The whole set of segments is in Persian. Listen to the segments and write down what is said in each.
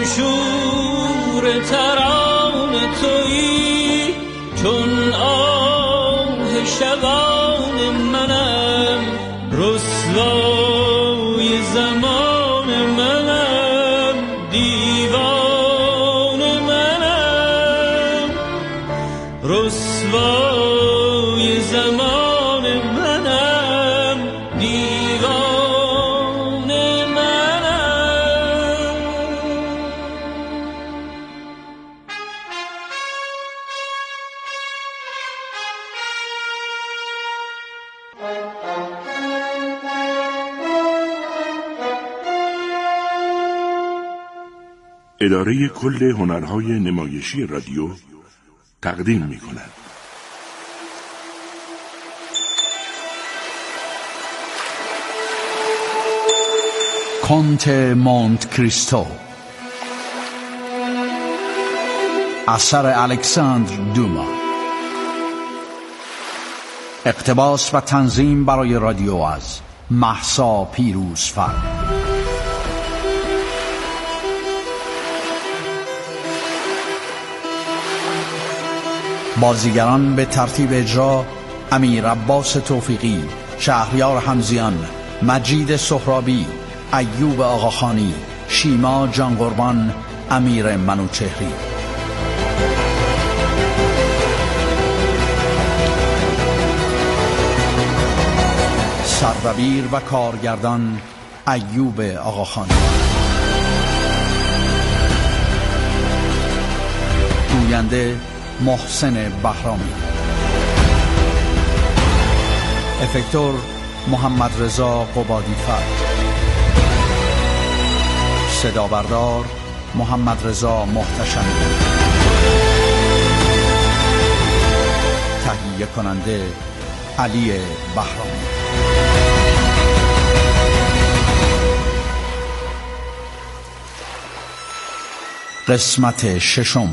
شور تران تویی، چون آه شبان منم، رسوای زمان منم، دیوان منم، رسوای زمان منم، دیوان منم. اداره کل هنرهای نمایشی رادیو تقدیم می‌کند. کنت مونت کریستو، اثر الکساندر دوما، اقتباس و تنظیم برای رادیو از مهسا پیروزفر. بازیگران به ترتیب اجرا: امیر عباس توفیقی، شهریار حمزیان، مجید سهرابی، ایوب آقاخانی، شیما جانقربان، امیر منوچهری. سردبیر و کارگردان ایوب آقاخانی. گوینده محسن بهرامی. افکتور محمد رضا قبادی فرد. صدا بردار محمد رضا محتشمی. تهیه کننده علی بهرامی. قسمت ششم.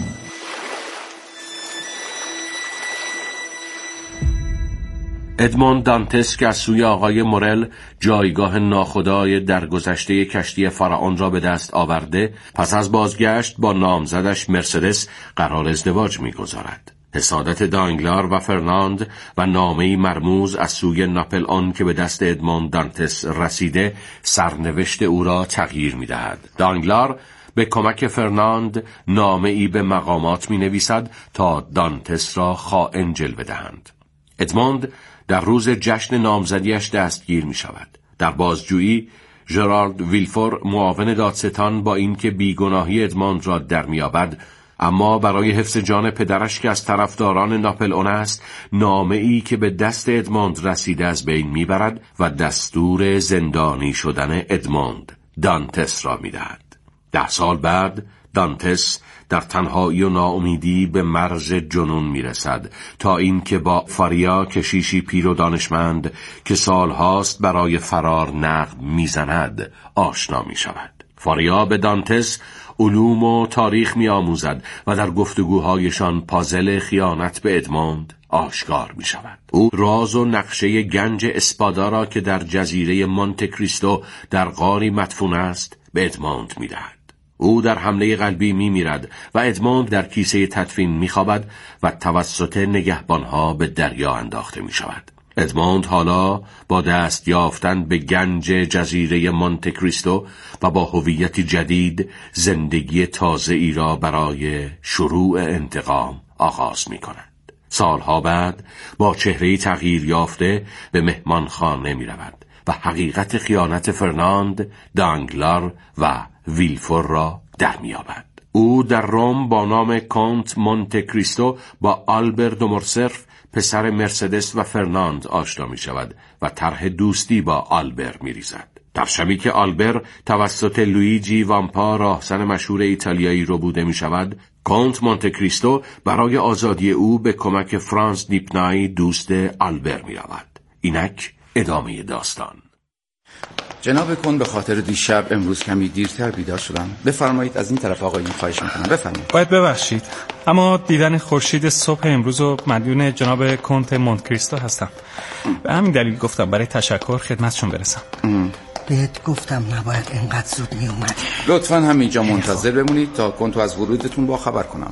ادموند دانتس که از سوی آقای مورل جایگاه ناخدای در گذشته کشتی فرعون را به دست آورده، پس از بازگشت با نامزدش مرسدس قرار ازدواج می‌گذارد. حسادت دانگلار و فرناند و نامه‌ای مرموز از سوی ناپل اون که به دست ادموند دانتس رسیده سرنوشت او را تغییر می‌دهد. دانگلار به کمک فرناند نامه‌ای به مقامات می‌نویسد تا دانتس را خائن جلوه دهند. ادموند در روز جشن نامزدیش دستگیر می شود. در بازجویی ژرارد ویلفور معاون دادستان با اینکه بیگناهی ادموند را در می‌یابد، اما برای حفظ جان پدرش که از طرفداران ناپل اون است، نامه‌ای که به دست ادموند رسیده از بین میبرد و دستور زندانی شدن ادموند دانتس را میدهد. 10 سال بعد دانتس در تنهایی و ناامیدی به مرز جنون میرسد تا اینکه با فاریا، کشیشی پیر و دانشمند که سالهاست برای فرار نقب میزند، آشنا میشود. فاریا به دانتس علوم و تاریخ میآموزد و در گفتگوهایشان پازل خیانت به ادموند آشکار می شود. او راز و نقشه گنج اسپادا را که در جزیره مونت کریستو در غاری مدفون است به ادموند می دهد. او در حمله قلبی می میرد و ادموند در کیسه تدفین می خوابد و توسط نگهبانها به دریا انداخته می شود. ادموند حالا با دست یافتن به گنج جزیره مونت کریستو و با هویتی جدید زندگی تازه‌ای را برای شروع انتقام آغاز می کند. سالها بعد با چهره‌ای تغییر یافته به مهمانخانه می رود و حقیقت خیانت فرناند، دانگلار و ویلفور را در می یابد. او در روم با نام کانت مونت کریستو با آلبر دو مورسرف پسر مرسدس و فرناند آشنا می شود و طرح دوستی با آلبر می ریزد. در شبی که آلبر توسط لویجی وامپا راهزن مشهور ایتالیایی رو بوده می شود، کانت مونت کریستو برای آزادی او به کمک فرانس دیپنای دوست آلبر می رود. اینک ادامه داستان. جناب کن، به خاطر دیشب امروز کمی دیرتر بیدار شدم. بفرمایید از این طرف آقایون، خواهش میکنم. بفرمایید. باید ببخشید، اما دیدن خورشید صبح امروز و مدیون جناب کنت مونت کریستو هستم. به همین دلیل گفتم برای تشکر خدمتشون برسم. بهت گفتم نباید اینقدر زود می اومدی. لطفاً همینجا منتظر بمونید تا کنتو از ورودتون با خبر کنم.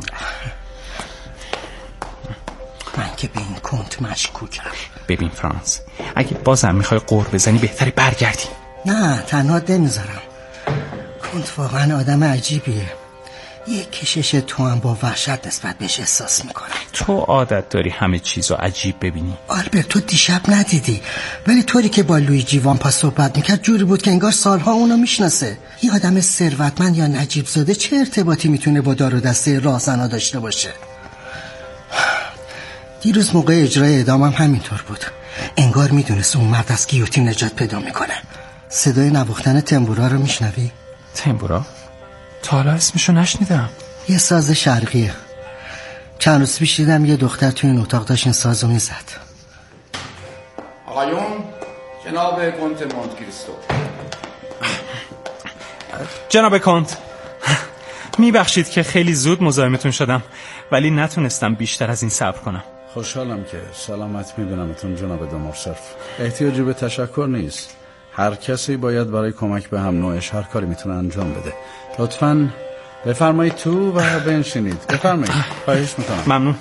من که به این کنت مشکوکم. ببین فرانس، اگه بازم میخوای قور بزنی بهتره برگردی. نه تنها نمیذارم. کنت واقعا آدم عجیبیه. یه کشش تو هم با وحشت نسبت بهش احساس میکنه. تو عادت داری همه چیزو عجیب ببینی. آلبرت تو دیشب ندیدی، ولی طوری که با لویجی وامپا صحبت میکرد جوری بود که انگار سالها اونو میشناسه. یه آدم ثروتمند یا نجیب زاده چه ارتباطی میتونه با دار و دسته راهزنا داشته باشه؟ دیروز موقع اجرای اعدامم همینطور بود. انگار میدونست اون مرد از گیوتین نجات پیدا میکنه. صدای نواختن تنبورا رو میشنوی؟ تنبورا؟ تا حالا اسمشو نشنیدم. یه ساز شرقیه. چند روز پیش دیدم یه دختر توی این اتاق داشت این سازو میزد. آقایون، جناب کنت مونت کریستو. جناب کنت، میبخشید که خیلی زود مزاحمتون شدم، ولی نتونستم بیشتر از این صبر کنم. خوشحالم که سلامت میبینمتون جناب دو مورسرف. احتیاجی به تشکر نیست. هر کسی باید برای کمک به هم نوعش هر کاری میتونه انجام بده. لطفاً بفرمایید تو و بنشینید. بفرمایید. خواهش میکنم. ممنون.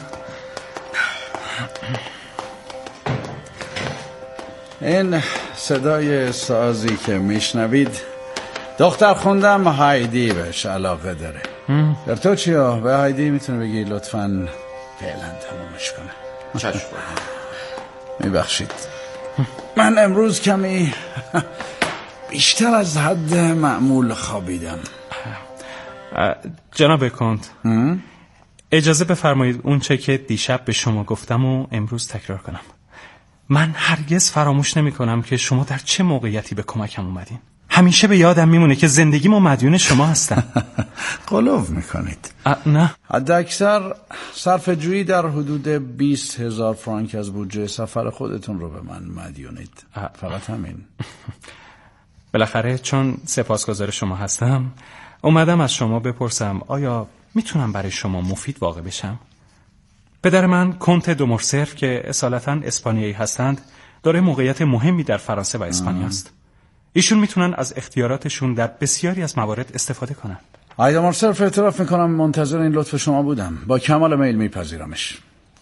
این صدای سازی که میشنوید دختر خوندم هایدی بهش علاقه داره. در تو چیا؟ به هایدی میتونه بگی لطفاً فعلا تمومش کنه. چشم. میبخشید من امروز کمی بیشتر از حد معمول خوابیدم. جناب کنت، اجازه بفرمایید اون چه که دیشب به شما گفتم و امروز تکرار کنم. من هرگز فراموش نمی کنم که شما در چه موقعیتی به کمکم اومدین. همیشه به یادم میمونه که زندگیمو مدیون شما هستم. قلوب میکنید. نه، حد اکثر صرف جویی در حدود 20,000 فرانک از بودجه سفر خودتون رو به من مدیونید. فقط همین. بالاخره چون سپاسگزار شما هستم اومدم از شما بپرسم آیا میتونم برای شما مفید واقع بشم؟ پدر من کنت دو مورسرف که اصالتاً اسپانیایی هستند داره موقعیت مهمی در فرانسه و اسپانیا است. ایشون میتونن از اختیاراتشون در بسیاری از موارد استفاده کنن. آیدا مورسرف اعتراف میکنم منتظر این لطف شما بودم. با کمال میل میپذیرمش.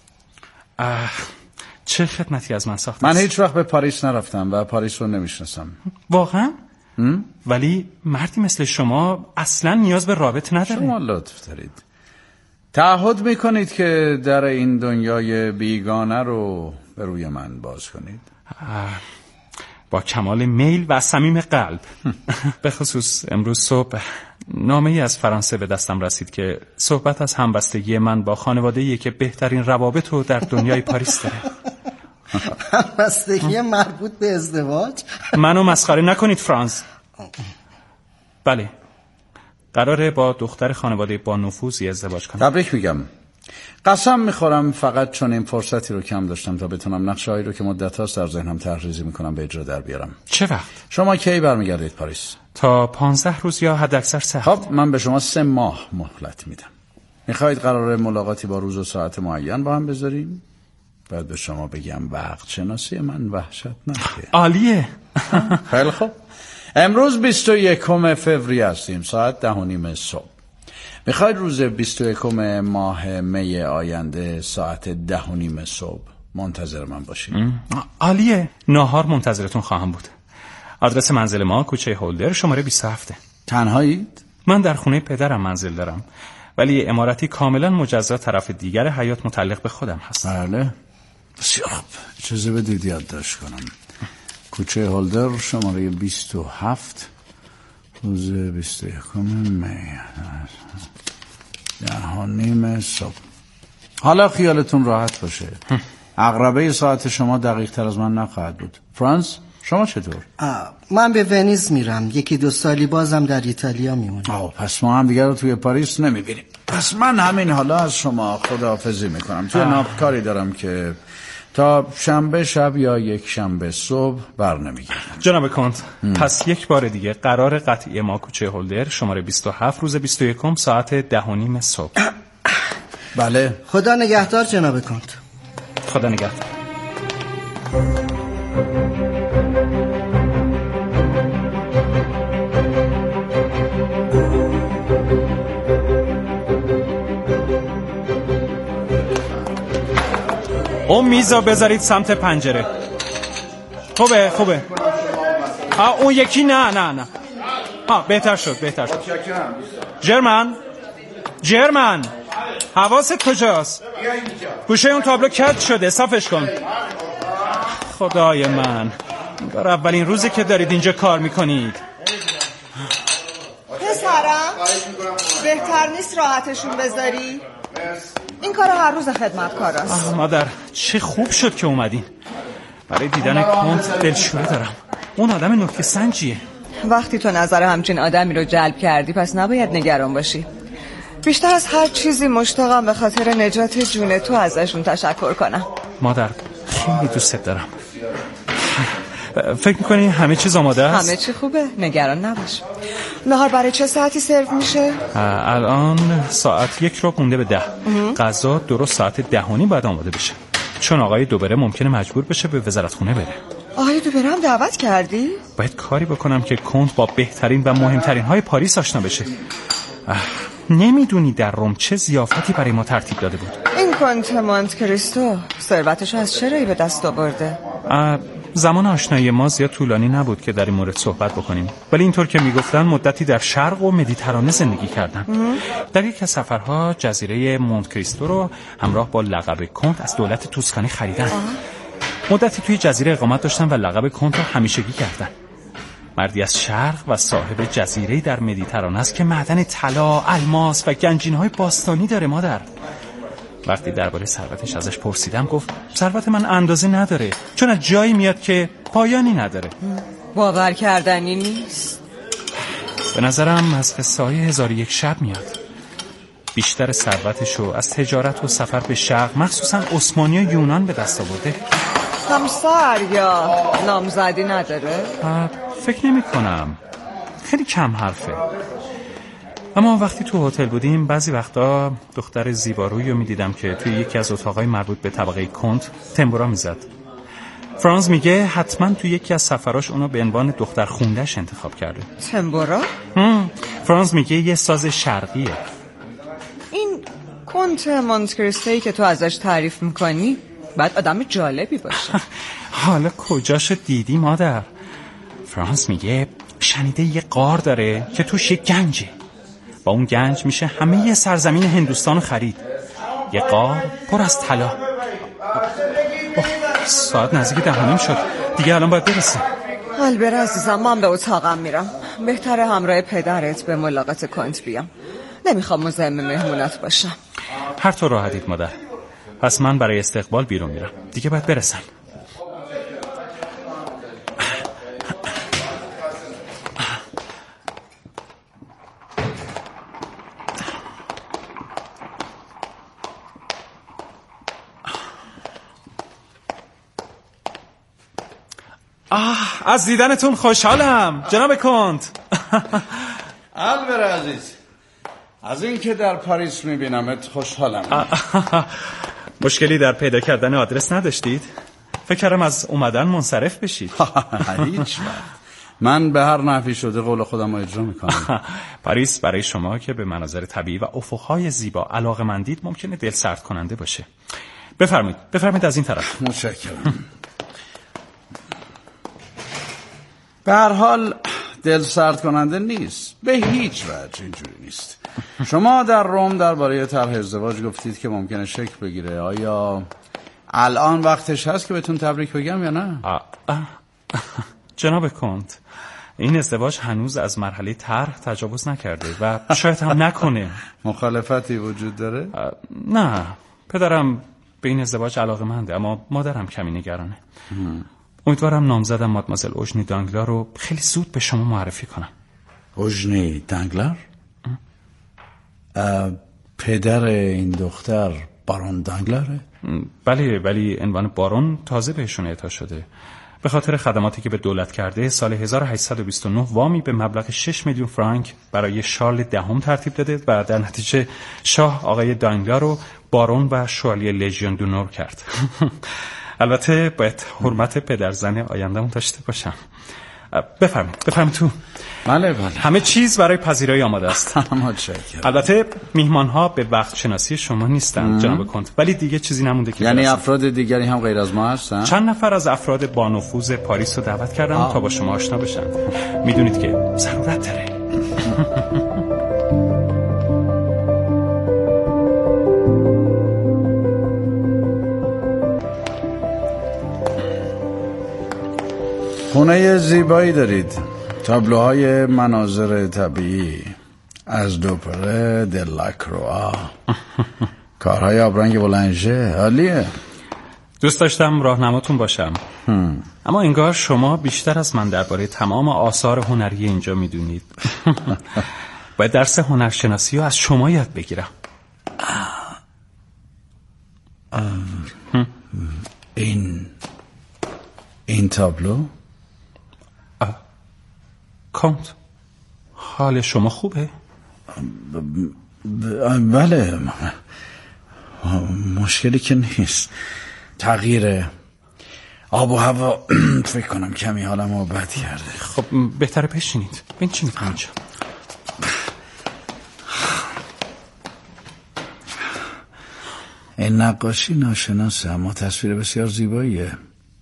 چه خدمتی از من ساخته من است؟ هیچ وقت به پاریس نرفتم و پاریس رو نمیشناسم. واقعا؟ ولی مردی مثل شما اصلا نیاز به رابط نداره. شما لطف دارید. تعهد میکنید که در این دنیای بیگانه رو به روی من باز کنید؟ با کمال میل و صمیم قلب. به خصوص امروز صبح نامه‌ای از فرانسه به دستم رسید که صحبت از همبستگی من با خانواده‌ای که بهترین روابط رو در دنیای پاریس داره. همبستگی مربوط به ازدواج؟ منو مسخره نکنید فرانس. بله، قراره با دختر خانواده با نفوذی ازدواج کنم. تبریک میگم. قسم میخورم فقط چون این فرصتی رو کم داشتم تا بتونم نقشه‌هایی رو که مدت هاست در ذهنم طرح‌ریزی میکنم به اجرا در بیارم. چه وقت؟ شما کی برمیگردید پاریس؟ تا 15 روز یا حداکثر 3 هفته. خب من به شما 3 ماه مهلت میدم. میخواید قراره ملاقاتی با روز و ساعت معین با هم بذاریم؟ بعد به شما بگم وقت شناسی من وحشتناکه. عالیه. خیلی خوب. امروز 21 فوریه هستیم، ساعت 10:30 صبح. میخواید روز 21 ماه می آینده ساعت 10:30 صبح منتظر من باشید؟ عالیه. ناهار منتظرتون خواهم بود. آدرس منزل ما کوچه هولدر شماره 27. تنهایید؟ من در خونه پدرم منزل دارم، ولی عمارتی کاملا مجزا طرف دیگر حیاط متعلق به خودم هست. بله. بسیار خوب. اجازه بدید یادداشت کنم. کوچه هولدر شماره 27 روز 21 می 10:30 صبح. حالا خیالتون راحت باشه. عقربه ساعت شما دقیق تر از من نخواهد بود. فرانس شما چطور؟ من به ونیز میرم. 1-2 سالی بازم در ایتالیا میمونم. پس ما هم دیگر رو توی پاریس نمیبینیم. پس من همین حالا از شما خداحافظی میکنم. توی ناپ کاری دارم که تا شنبه شب یا یک شنبه صبح بر نمیگردم. جناب کنت، پس یک بار دیگه قرار قطعی ما کوچه هولدر شماره 27 روز 21 ساعت 10:30 صبح. بله. خدا نگهدار جناب کنت. خدا نگهدار. اون میزو بذارید سمت پنجره. خوبه. اون یکی نه. بهتر شد. جرمن حواست کجاست؟ گوشه اون تابلو کج شده، صافش کن. خدای من، بر اولین روزی که دارید اینجا کار میکنید. پسرم بهتر نیست راحتشون بذاری؟ این کار هر روز خدمتکاراست. مادر چه خوب شد که اومدین. برای دیدن کنت دلشوره دارم. اون آدم نکته سنجیه. وقتی تو نظر همچین آدمی رو جلب کردی پس نباید نگران باشی. بیشتر از هر چیزی مشتاقم به خاطر نجات جون تو ازشون تشکر کنم. مادر خیلی دوستت دارم. فکر میکنی همه چیز آماده است؟ همه چی خوبه، نگران نباش. نهار برای چه ساعتی سرو میشه؟ الان ساعت 1 مونده به 10. غذا درست ساعت 10:30 باید آماده بشه، چون آقای دوبره ممکنه مجبور بشه به وزارتخونه بره. آقای دوبره هم دعوت کردی؟ باید کاری بکنم که کنت با بهترین و مهمترین های پاریس آشنا بشه. نمیدونی در روم چه ضیافتی برای ما ترتیب داده بود. این کنت مونت کریستو ثروتش از چه راهی به دست آورده؟ زمان آشنایی ما زیاد طولانی نبود که در این مورد صحبت بکنیم، ولی اینطور که میگفتن مدتی در شرق و مدیترانه زندگی کردن. در یک از سفرها جزیره مونت کریستو رو همراه با لقب کنت از دولت توسکانی خریدن. مدتی توی جزیره اقامت داشتن و لقب کنت رو همیشگی کردن. مردی از شرق و صاحب جزیره در مدیترانه است که معدن طلا، الماس و گنجینه‌های باستانی داره. مادر وقتی درباره ثروتش ازش پرسیدم گفت ثروت من اندازه نداره، چون از جایی میاد که پایانی نداره. باور کردنی نیست. به نظرم از قصه های 1001 شب میاد. بیشتر ثروتشو از تجارت و سفر به شرق، مخصوصا عثمانی و یونان به دست آورده. همسر یا نامزدی نداره؟ فکر نمی کنم، خیلی کم حرفه. اما وقتی تو هتل بودیم بعضی وقتا دختر زیبارویی رو میدیدم که توی یکی از اتاقای مربوط به طبقه کنت تنبورا میزد. فرانز میگه حتما توی یکی از سفراش اونو به عنوان دختر خونده‌اش انتخاب کرده. تنبورا؟ فرانز میگه یه ساز شرقیه. این کنت مونت کریستویی که تو ازش تعریف میکنی باید آدم جالبی باشه. حالا کجاشو دیدی مادر؟ فرانز میگه شنیده یه غار داره که توش یه گنجه. با اون گنج میشه همه سرزمین هندوستان خرید. یه غار پر از طلا. ساعت نزدیک 10:30 شد دیگه، الان باید برسه. البته عزیزم من به اتاقم میرم. بهتره همراه پدرت به ملاقات کنت بیام. نمیخوام مزاحم مهمونت باشم. هر طور راحتید مادر. پس من برای استقبال بیرون میرم دیگه، باید برسم. از دیدنتون خوشحالم جناب کنت. البته عزیز، از این که در پاریس میبینمت خوشحالم. مشکلی در پیدا کردن آدرس نداشتید؟ فکر کردم از اومدن منصرف بشید. هیچ وقت. من به هر نحوی شده قول خودم رو اجرا میکنم. پاریس برای شما که به مناظر طبیعی و افقهای زیبا علاقه‌مندید ممکنه دلسرد کننده باشه. بفرمایید از این طرف. متشکرم. به هر حال دل سرد کننده نیست، به هیچ وجه اینجوری نیست. شما در روم درباره طرح ازدواج گفتید که ممکنه شکل بگیره. آیا الان وقتش هست که بهتون تبریک بگم یا نه؟ جناب کنت، این ازدواج هنوز از مرحله طرح تجاوز نکرده و شاید هم نکنه. مخالفتی وجود داره؟ نه، پدرم به این ازدواج علاقه‌منده اما مادرم کمی نگرانه. امیدوارم نامزدم مادمازل اوژنی دانگلار رو خیلی زود به شما معرفی کنم. اوژنی دانگلار؟ پدر این دختر بارون دانگلاره؟ بله، ولی عنوان بارون تازه بهشون اعطا شده. به خاطر خدماتی که به دولت کرده سال 1829 وامی به مبلغ 6 میلیون فرانک برای شارل دهم ترتیب داده و در نتیجه شاه آقای دانگلار رو بارون و شوالیه لژیون دونور کرد. البته باید حرمت پدرزن آینده‌مون داشته باشم. بفرمایید تو. بله. همه چیز برای پذیرایی آماده است. متشکرم. البته میهمان ها به وقت شناسی شما نیستند جناب کنت، ولی دیگه چیزی نمونده که یعنی افراد دیگری هم غیر از ما هستن؟ چند نفر از افراد با نفوذ پاریس رو دعوت کردم تا با شما آشنا بشن. میدونید که ضرورت داره. خونه زیبایی دارید. تابلوهای مناظر طبیعی از دوپره، دلاکروا، کارهای آبرنگ بولانژه. عالیه. دوست داشتم راهنماتون باشم. اما انگار شما بیشتر از من درباره تمام آثار هنری اینجا میدونید. باید درس هنرشناسی رو از شما یاد بگیرم. این تابلو؟ کانت، حال شما خوبه؟ بله، مشکلی که نیست. تغییر آب و هوا فکر کنم کمی حالمو بد کرده. خب بهتره بشینید. بنشینید اینجا. این نقاشی ناشناسه اما تصویر بسیار زیباییه.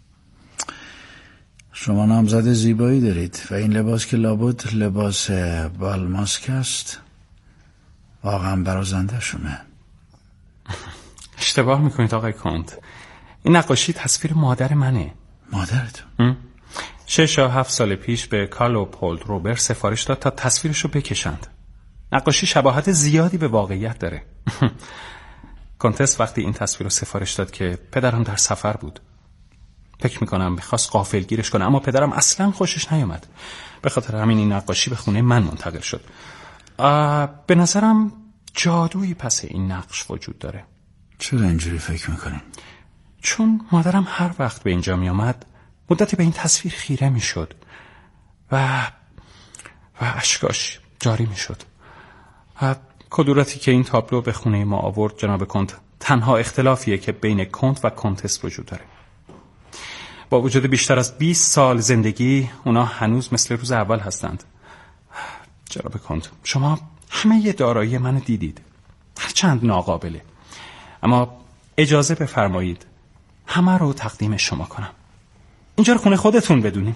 شما نامزد زیبایی دارید و این لباس که لابد لباس بالماسک است واقعا برازنده شونه. اشتباه میکنید آقای کانت. این نقاشی تصویر مادر منه. مادرتون؟ 6 یا 7 سال پیش به کارلو پول روبر سفارش داد تا تصویرشو بکشند. نقاشی شباهت زیادی به واقعیت داره. کنتس وقتی این تصویر رو سفارش داد که پدرم در سفر بود. فکر میکنم میخواست غافلگیرش کنه، اما پدرم اصلا خوشش نیامد. به خاطر همین این نقاشی به خونه من منتقل شد. به نظرم جادویی پس این نقش وجود داره. چرا اینجوری فکر میکنین؟ چون مادرم هر وقت به اینجا میامد مدتی به این تصویر خیره میشد و اشکاش جاری میشد. کدورتی که این تابلو به خونه ما آورد جناب کنت تنها اختلافیه که بین کنت و کنتس وجود داره. با وجود بیشتر از 20 سال زندگی اونا هنوز مثل روز اول هستند. جناب کنت، شما همه دارایی منو دیدید، هرچند ناقابله، اما اجازه بفرمایید همه رو تقدیم شما کنم. اینجا رو خونه خودتون بدونین.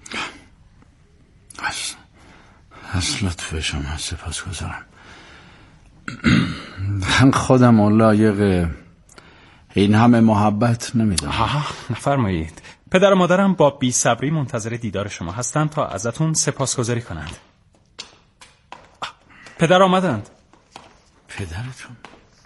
از لطف شما سپاسگزارم. من خودم لایق این همه محبت نمیدونم. نفرمایید. پدر و مادرم با بی‌صبری منتظر دیدار شما هستند تا ازتون سپاسگزاری کنند. پدر آمدند. پدرتون؟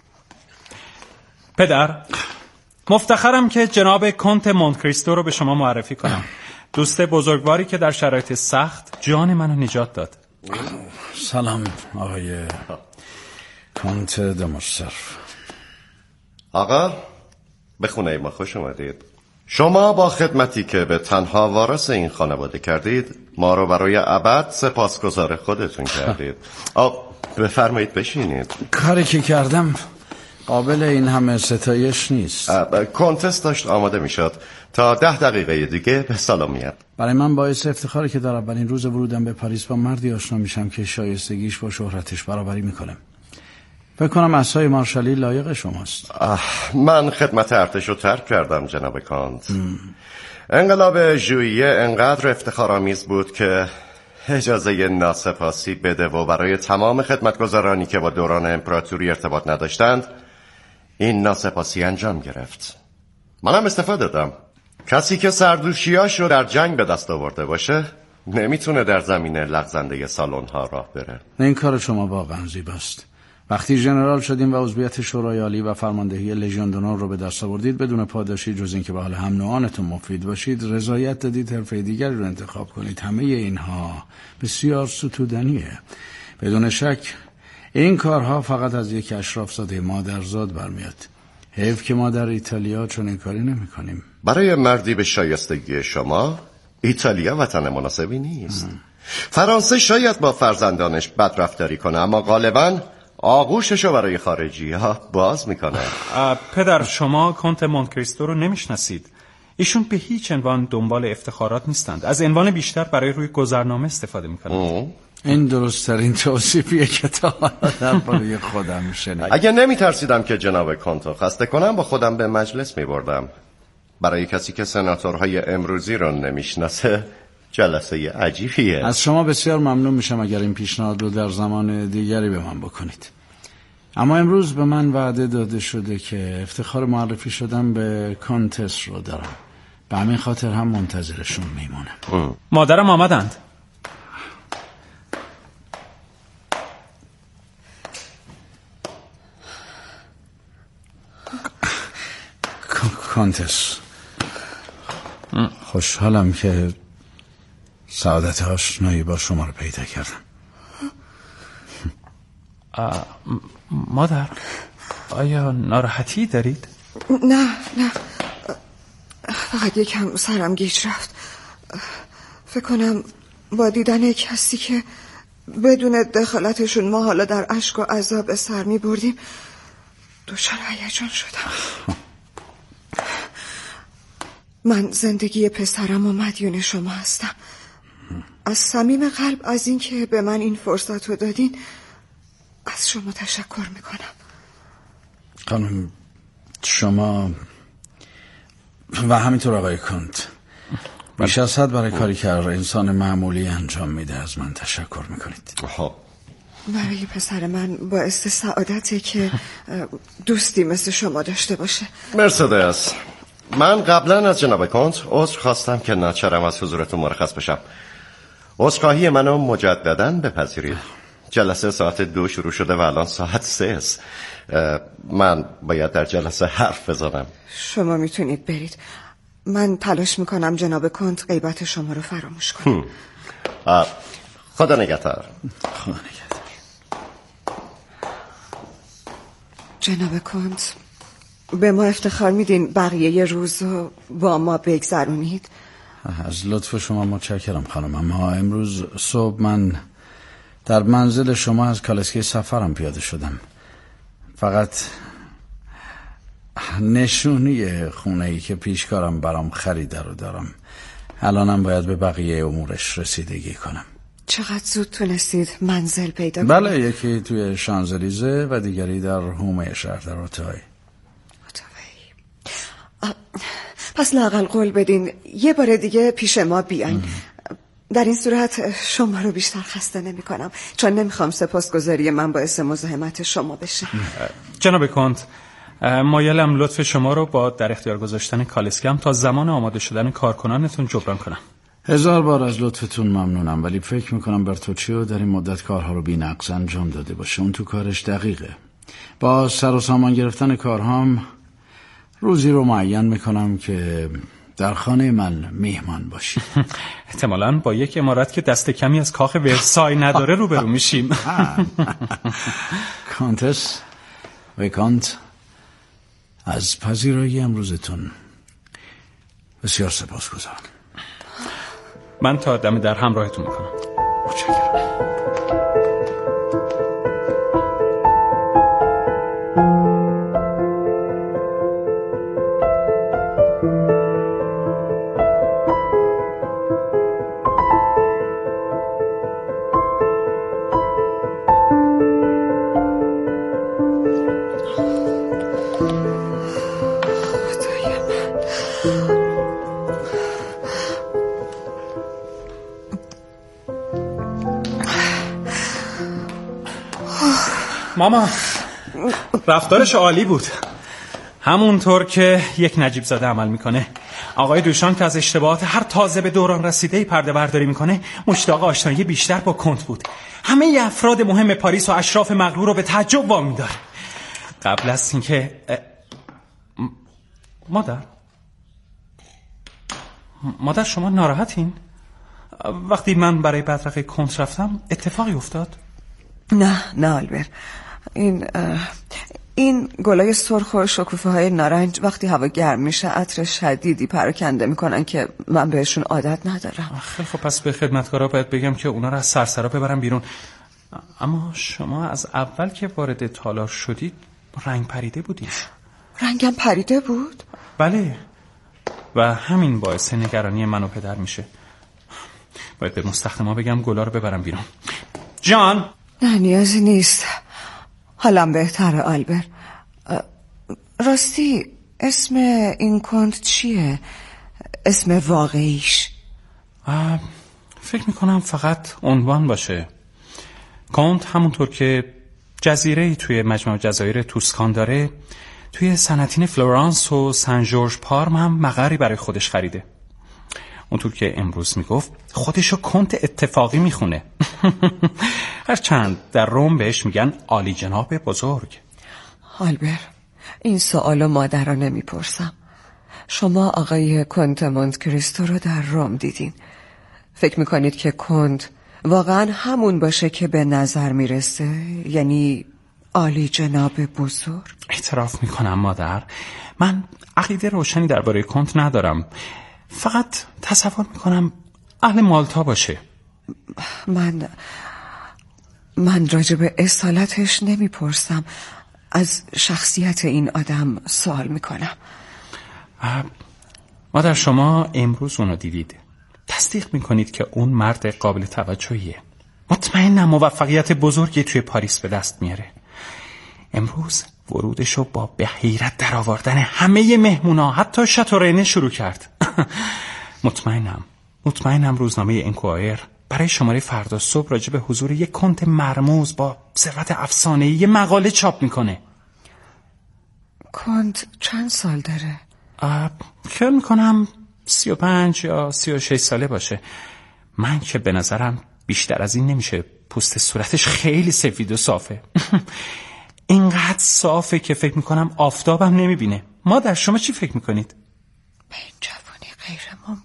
پدر، مفتخرم که جناب کنت مونت کریستو رو به شما معرفی کنم. دوست بزرگواری که در شرایط سخت جان منو نجات داد. سلام آقای کنت دمورسرف. آقا، به خونه ما خوش اومدید. شما با خدمتی که به تنها وارث این خانواده کردید ما رو برای ابد سپاسگزار خودتون کردید. بفرمایید بشینید. کاری که کردم قابل این همه ستایش نیست. کنتس داشت آماده میشد تا 10 دقیقه دیگه به سلام میاد. برای من باعث افتخاره که در اولین روز ورودم به پاریس با مردی آشنا میشم که شایستگیش با شهرتش برابری میکنه. فکر کنم اسای مارشالی لایق شماست. من خدمت ارتش رو ترک کردم جناب کانت. انقلاب ژوئیه انقدر افتخارآمیز بود که اجازه ناسپاسی بده و برای تمام خدمتگزارانی که با دوران امپراتوری ارتباط نداشتند این ناسپاسی انجام گرفت. منم استفاده دادم. کسی که سردوشیاش رو در جنگ به دست آورده باشه نمیتونه در زمین لغزنده سالن ها راه بره. این کار شما واقعا زیباست. وقتی ژنرال شدیم و عضویت شورای عالی و فرماندهی لژیون دونور رو به دست آوردید بدون پاداشی جز اینکه به حال هم نوعانتون مفید باشید رضایت دادید حرفه دیگری رو انتخاب کنید. همه اینها بسیار ستودنیه. بدون شک این کارها فقط از یک اشرافزاده مادرزاد برمیاد. حیف که ما در ایتالیا چون این کاری نمی کنیم. برای مردی به شایستگی شما ایتالیا وطن مناسبی نیست. فرانسه شاید با فرزندانش بدرفتاری کنه اما غالباً آغوششو برای خارجی ها باز میکنه. پدر، شما کنت مونت کریستو رو نمیشناسید. ایشون به هیچ عنوان دنبال افتخارات نیستند. از عنوان بیشتر برای روی گذرنامه استفاده میکنند. این درست‌ترین توصیفیه که تا حالا درباره خودم شنیدم. اگه نمیترسیدم که جناب کنتو خسته کنم با خودم به مجلس میبردم. برای کسی که سناتورهای امروزی رو نمیشناسه جلسه عجیبیه. از شما بسیار ممنون میشم اگر این پیشنهاد رو در زمان دیگری به من بکنید. اما امروز به من وعده داده شده که افتخار معرفی شدن به کانتس رو دارم. به همین خاطر هم منتظرشون میمونم. مادرم آمدند. کانتس، خوشحالم که سعادت آشنایی با شما رو پیدا کردم. مادر، آیا ناراحتی دارید؟ نه فقط یکم سرم گیج رفت. فکر کنم با دیدن کسی که بدون دخالتشون ما حالا در اشک و عذاب سر می بردیم دچار هیجان شدم. من زندگی پسرم و مدیون شما هستم. از صمیم قلب از این که به من این فرصت رو دادین از شما تشکر میکنم. خانم، شما و همینطور آقای کنت بیش از حد برای کاری که انسان معمولی انجام میده از من تشکر میکنید. برای پسر من باعث سعادته که دوستی مثل شما داشته باشه. مرسدس، من قبلا از جناب کنت عذر خواستم که ناچارم از حضورتون مرخص بشم. عذرخواهی منو مجدداً بپذیرید. جلسه ساعت 2 شروع شده و الان ساعت 3 است. من باید در جلسه حرف بزنم. شما میتونید برید. من تلاش میکنم جناب کنت غیبت شما رو فراموش کنم. خدا نگهدار. خدا نگهدار. جناب کنت، به ما افتخار میدین بقیه روز رو با ما بگذرونید؟ از لطف شما متشکرم خانم. اما امروز صبح من در منزل شما از کالسکه سفرم پیاده شدم. فقط نشونی خونه‌ای که پیشکارم برام خریده رو دارم. الانم باید به بقیه امورش رسیدگی کنم. چقدر زود تونستید منزل پیدا کنید؟ بله، یکی توی شانزلیزه و دیگری در حومه شهر در اتاوی. پس لااقل قول بدین یه بار دیگه پیش ما بیاین. در این صورت شما رو بیشتر خسته نمی کنم، چون نمیخوام سپاسگزاری من باعث مزاحمت شما بشه. جناب کنت، مایلم لطف شما رو با در اختیار گذاشتن کالسکم تا زمان آماده شدن کارکنانتون جبران کنم. 1000 بار از لطفتون ممنونم، ولی فکر میکنم برتوچیو در این مدت کارها رو بی نقص انجام داده باشه. اون تو کارش دقیقه. با سر و سامان گرفتن کارهام روزی رو معین میکنم که در خانه من میهمان باشی. احتمالاً با یک عمارت که دست کمی از کاخ ورسای نداره روبرو میشیم. کانتس و کانت، از پذیرایی امروزتون بسیار سپاسگزارم. من تا دم در همراهتون میکنم. متشکرم. ماما، رفتارش عالی بود، همونطور که یک نجیب زاده عمل میکنه. آقای دوشان که از اشتباهات هر تازه به دوران رسیده پرده برداری میکنه مشتاق آشنایی بیشتر با کنت بود. همه افراد مهم پاریس و اشراف مغرور رو به تعجب وامی داره. قبل از اینکه مادر شما ناراحتین؟ وقتی من برای بدرقه کنت رفتم اتفاقی افتاد؟ نه آلبر، این گلای سرخ و شکوفه های نارنج وقتی هوا گرم میشه عطر شدیدی پراکنده میکنن که من بهشون عادت ندارم. خیلی خب، پس به خدمتکارا باید بگم که اونا رو از سرسرا ببرم بیرون. اما شما از اول که وارد تالار شدید رنگ پریده بودید. رنگم پریده بود؟ بله، و همین باعث نگرانی من و پدر میشه. باید به مستخدما بگم گلا رو ببرم بیرون. جان؟ نه نیازی نیست، حالم بهتره آلبر. راستی اسم این کنت چیه؟ اسم واقعیش؟ فکر میکنم فقط عنوان باشه. کنت همونطور که جزیره‌ای توی مجمع جزایر توسکان داره، توی سنتین فلورانس و سن جورج پارم هم مقری برای خودش خریده. اونطور که امروز میگفت خودشو کنت اتفاقی میخونه. هرچند در روم بهش میگن عالی جناب بزرگ. آلبر، این سوالو مادر نمیپرسم. شما آقای کنت مونت کریستو رو در روم دیدین. فکر میکنید که کنت واقعا همون باشه که به نظر میرسه؟ یعنی عالی جناب بزرگ؟ اعتراف میکنم مادر، من عقیده روشنی درباره کنت ندارم. فقط تصور میکنم اهل مالتا باشه. من راجب اصالتش نمیپرسم، از شخصیت این آدم سوال میکنم. مادر، شما امروز اونو دیدید، تصدیق میکنید که اون مرد قابل توجهیه. مطمئنم موفقیت بزرگی توی پاریس به دست میاره. امروز ورودشو با به حیرت در آوردن همه مهمونا حتی شاتورینه شروع کرد. مطمئنم روزنامه انکوایر برای شماره فردا صبح راجع به حضور یک کنت مرموز با ثروت افسانه‌ای یه مقاله چاپ میکنه. کنت چند سال داره؟ خیال میکنم 35 یا 36 ساله باشه. من که به نظرم بیشتر از این نمیشه. پوست صورتش خیلی سفید و صافه. اینقدر صافه که فکر میکنم آفتابم نمیبینه. مادر، شما چی فکر میکنید؟ به این جوانی غیر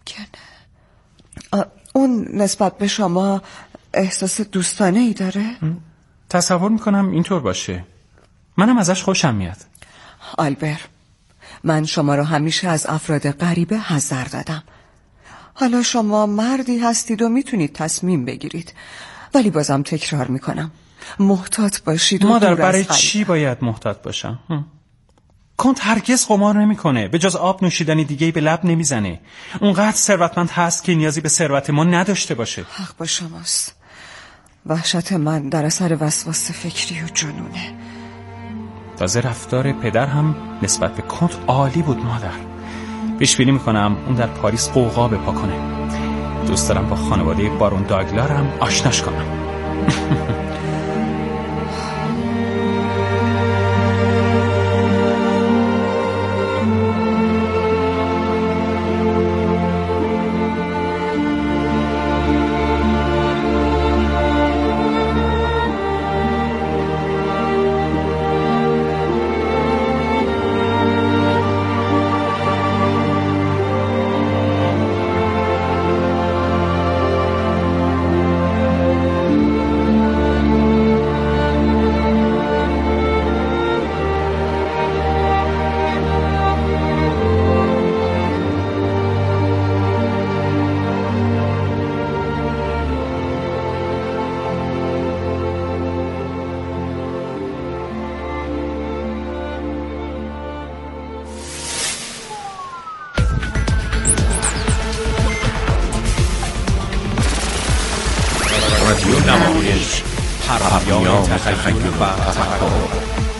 ممکنه. اون نسبت به شما احساس دوستانه ای داره؟ تصور میکنم اینطور باشه. منم ازش خوشم میاد. آلبر، من شما رو همیشه از افراد غریبه حذر دادم. حالا شما مردی هستید و میتونید تصمیم بگیرید، ولی بازم تکرار میکنم محتاط باشید. مادر، برای چی باید محتاط باشم؟ کنت هرگز قمار نمیکنه، به جز آب نوشیدنی دیگه‌ای به لب نمیزنه. اونقدر ثروتمند هست که نیازی به ثروت ما نداشته باشه. حق با شماست. وحشت من در اثر وسواس فکری و جنونه. تازه رفتار پدر هم نسبت به کنت عالی بود مادر. پیش بینی میکنم اون در پاریس قوقا بپا کنه. دوست دارم با خانواده بارون داگلار هم آشناش کنم. نمایش، پیام تخیل و تفکر.